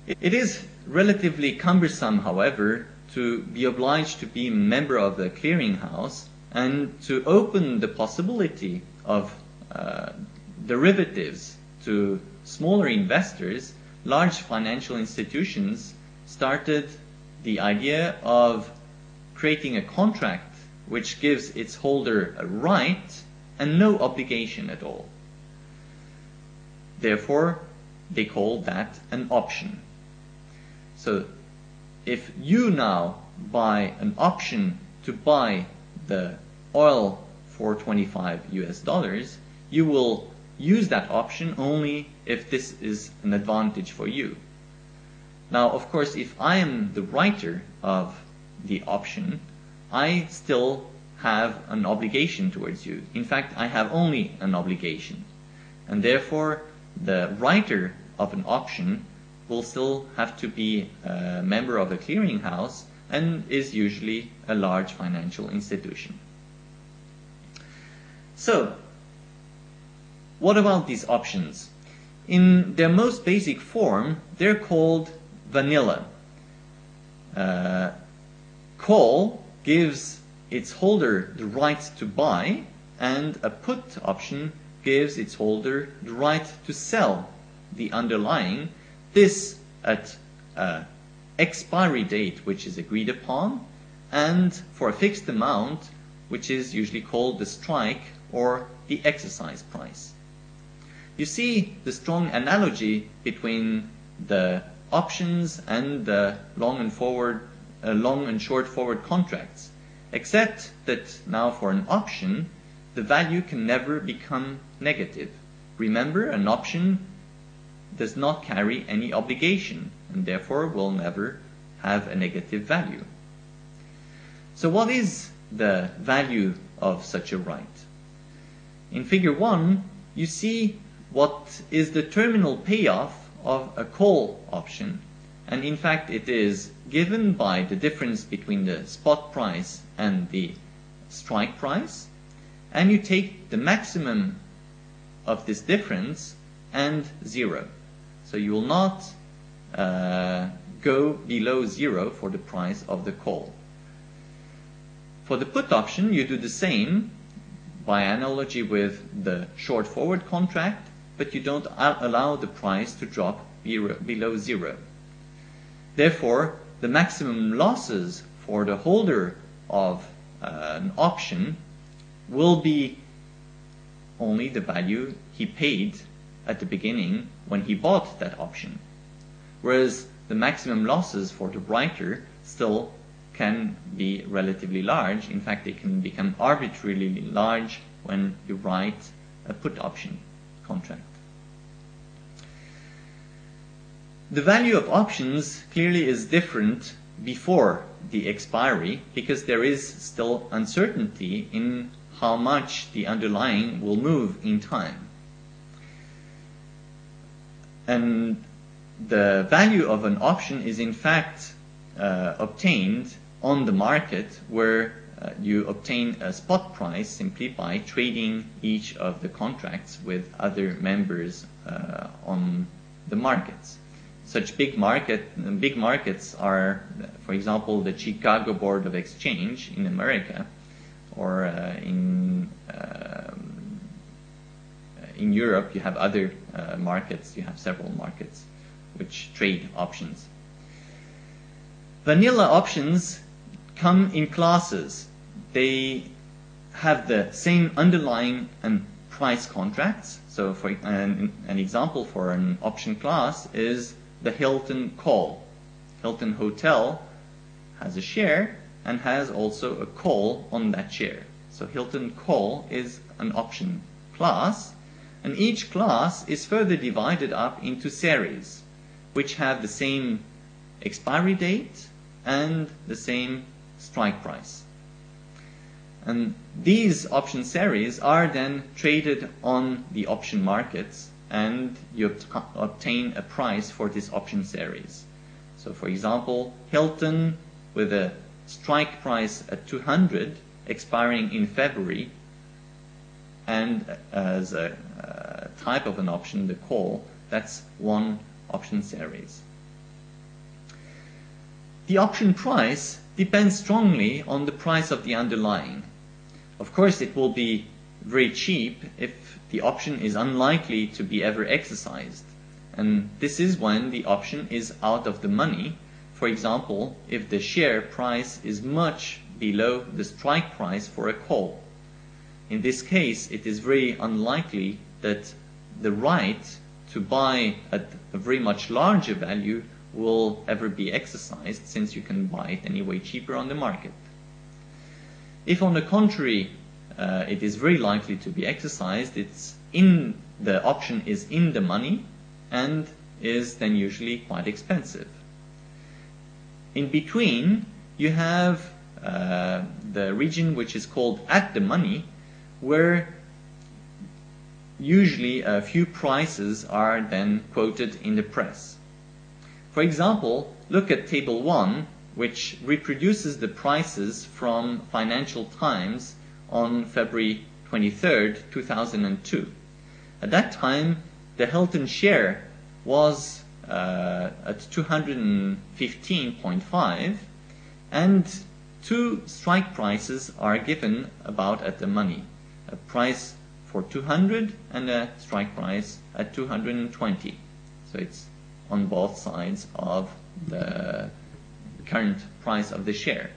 It is relatively cumbersome, however, to be obliged to be a member of the clearinghouse and to open the possibility of derivatives to smaller investors. Large financial institutions started the idea of creating a contract which gives its holder a right and no obligation at all. Therefore, they call that an option. So if you now buy an option to buy the oil for $25, you will use that option only if this is an advantage for you. Now, of course, if I am the writer of the option, I still have an obligation towards you. In fact, I have only an obligation. And therefore, the writer of an option will still have to be a member of a clearinghouse and is usually a large financial institution. So, what about these options? In their most basic form, they're called vanilla. Call gives its holder the right to buy, and a put option gives its holder the right to sell the underlying, this at expiry date which is agreed upon, and for a fixed amount which is usually called the strike or the exercise price. You see the strong analogy between the options and the long and short forward contracts, except that now for an option the value can never become negative. Remember, an option does not carry any obligation and therefore will never have a negative value. So what is the value of such a right? In figure 1, you see what is the terminal payoff of a call option, and in fact it is given by the difference between the spot price and the strike price, and you take the maximum of this difference and 0. So you will not go below 0 for the price of the call. For the put option, you do the same by analogy with the short forward contract, but you don't allow the price to drop below 0. Therefore, the maximum losses for the holder of an option will be only the value he paid at the beginning when he bought that option, whereas the maximum losses for the writer still can be relatively large. In fact, they can become arbitrarily large when you write a put option contract. The value of options clearly is different before the expiry because there is still uncertainty in how much the underlying will move in time. And the value of an option is in fact obtained on the market, where you obtain a spot price simply by trading each of the contracts with other members on the markets. Such big markets are, for example, the Chicago Board of Exchange in America, or in Europe you have other markets. You have several markets which trade options. Vanilla options come in classes. They have the same underlying and price contracts. So for an example for an option class is the Hilton call. Hilton Hotel has a share and has also a call on that share. So Hilton call is an option class, and each class is further divided up into series which have the same expiry date and the same strike price. And these option series are then traded on the option markets, and you obtain a price for this option series. So for example, Hilton with a strike price at 200 expiring in February, and as a type of an option, the call, that's one option series. The option price depends strongly on the price of the underlying. Of course, it will be very cheap if the option is unlikely to be ever exercised. And this is when the option is out of the money. For example, if the share price is much below the strike price for a call. In this case, it is very unlikely that the right to buy at a very much larger value will ever be exercised, since you can buy it anyway cheaper on the market. If on the contrary, it is very likely to be exercised, the option is in the money and is then usually quite expensive. In between, you have the region which is called at the money, where usually a few prices are then quoted in the press. For example, look at Table 1, which reproduces the prices from Financial Times on February 23rd, 2002. At that time, the Hilton share was at 215.5, and two strike prices are given about at the money. A price for 200 and a strike price at 220. So it's on both sides of the current price of the share.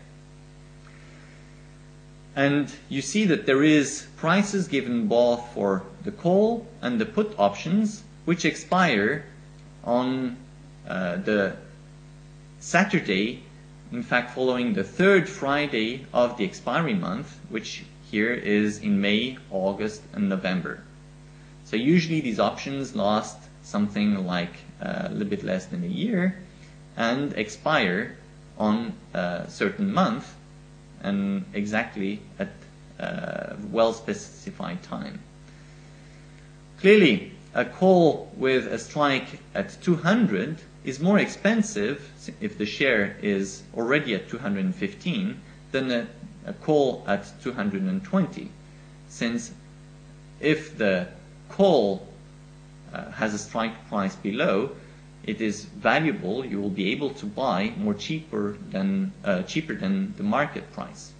And you see that there is prices given both for the call and the put options, which expire on the Saturday, in fact following the third Friday of the expiry month, which here is in May, August and November. So usually these options last something like a little bit less than a year and expire on a certain month and exactly at a well-specified time. Clearly, a call with a strike at 200 is more expensive if the share is already at 215 than a call at 220, since if the call has a strike price below, it is valuable. You will be able to buy more cheaper than the market price.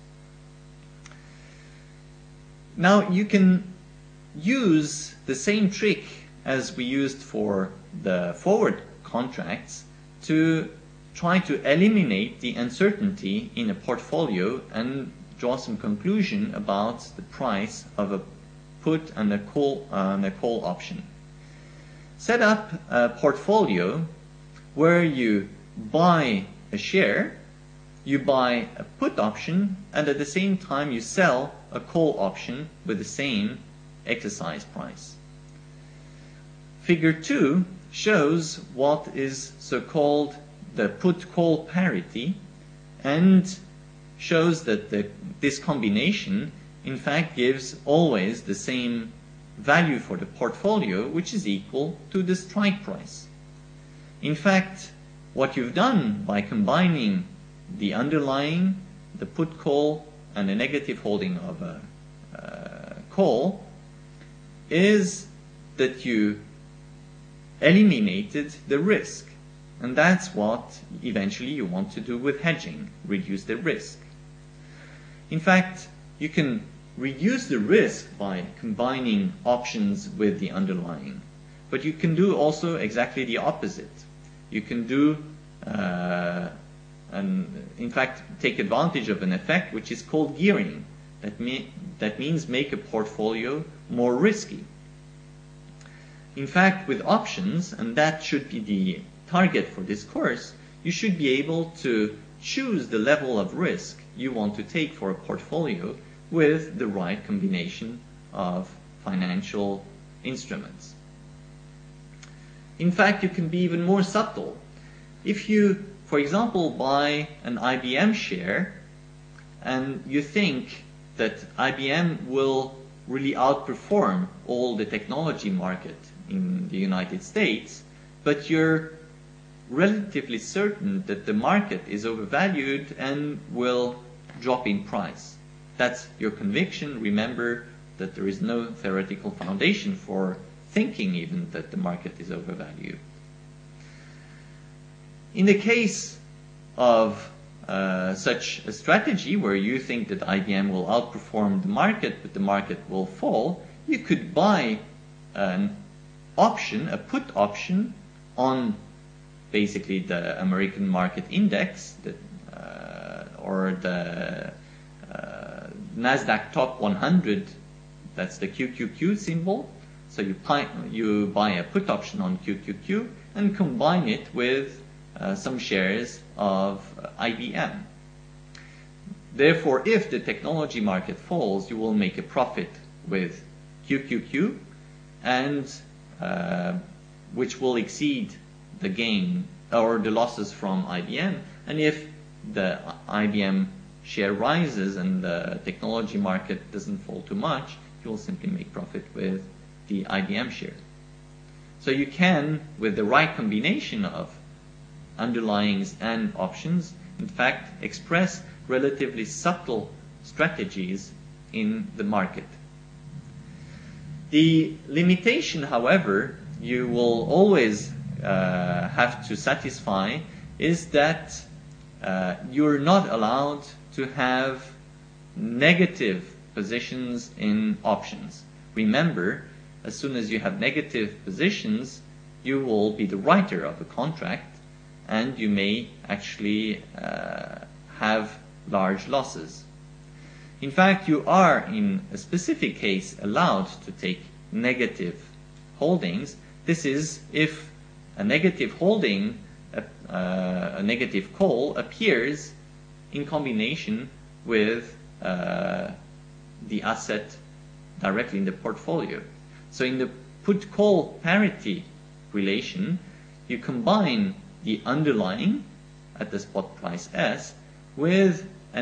Now you can use the same trick as we used for the forward contracts to try to eliminate the uncertainty in a portfolio and draw some conclusion about the price of a put and a call option. Set up a portfolio where you buy a share, you buy a put option, and at the same time you sell a call option with the same exercise price. Figure 2 shows what is so-called the put-call parity and shows that this combination in fact gives always the same value for the portfolio, which is equal to the strike price. In fact, what you've done by combining the underlying, the put call, and the negative holding of a call is that you eliminated the risk. And that's what eventually you want to do with hedging, reduce the risk. In fact, you can reduce the risk by combining options with the underlying. But you can do also exactly the opposite. You can do, in fact, take advantage of an effect which is called gearing. That means make a portfolio more risky. In fact, with options, and that should be the target for this course, you should be able to choose the level of risk you want to take for a portfolio with the right combination of financial instruments. In fact, you can be even more subtle. If you, for example, buy an IBM share and you think that IBM will really outperform all the technology market in the United States, but you're relatively certain that the market is overvalued and will drop in price. That's your conviction. Remember that there is no theoretical foundation for thinking even that the market is overvalued. In the case of such a strategy where you think that IBM will outperform the market, but the market will fall, you could buy an option, a put option, on basically the American market index, or the NASDAQ Top 100, that's the QQQ symbol. So you buy a put option on QQQ and combine it with some shares of IBM. Therefore, if the technology market falls, you will make a profit with QQQ, and which will exceed the gain or the losses from IBM. And if the IBM share rises and the technology market doesn't fall too much, you will simply make profit with the IBM share. So you can, with the right combination of underlyings and options, in fact express relatively subtle strategies in the market. The limitation, however, you will always have to satisfy is that you're not allowed to have negative positions in options. Remember, as soon as you have negative positions, you will be the writer of a contract, and you may actually have large losses. In fact, you are, in a specific case, allowed to take negative holdings. This is if a negative holding, a negative call, appears in combination with the asset directly in the portfolio. So in the put-call parity relation, you combine the underlying at the spot price S with a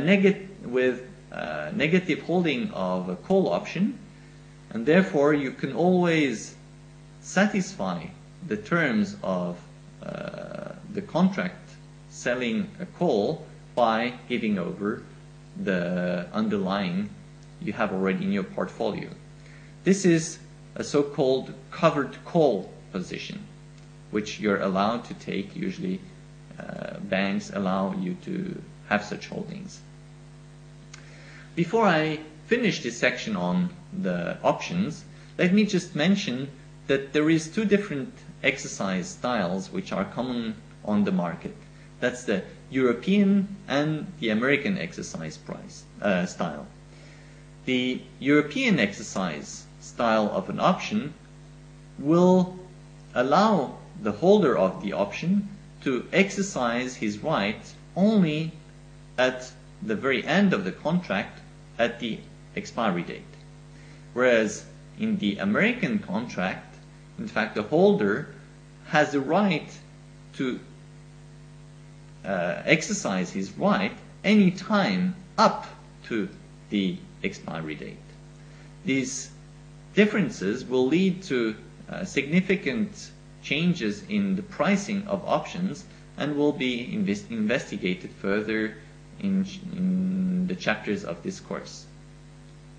negative holding of a call option, and therefore you can always satisfy the terms of the contract selling a call by giving over the underlying you have already in your portfolio. This is a so-called covered call position, which you're allowed to take. Usually banks allow you to have such holdings. Before I finish this section on the options, let me just mention that there is two different exercise styles which are common on the market. That's the European and the American exercise style. The European exercise style of an option will allow the holder of the option to exercise his right only at the very end of the contract at the expiry date. Whereas in the American contract, in fact, the holder has the right to exercise his right any time up to the expiry date. These differences will lead to significant changes in the pricing of options and will be investigated further in the chapters of this course.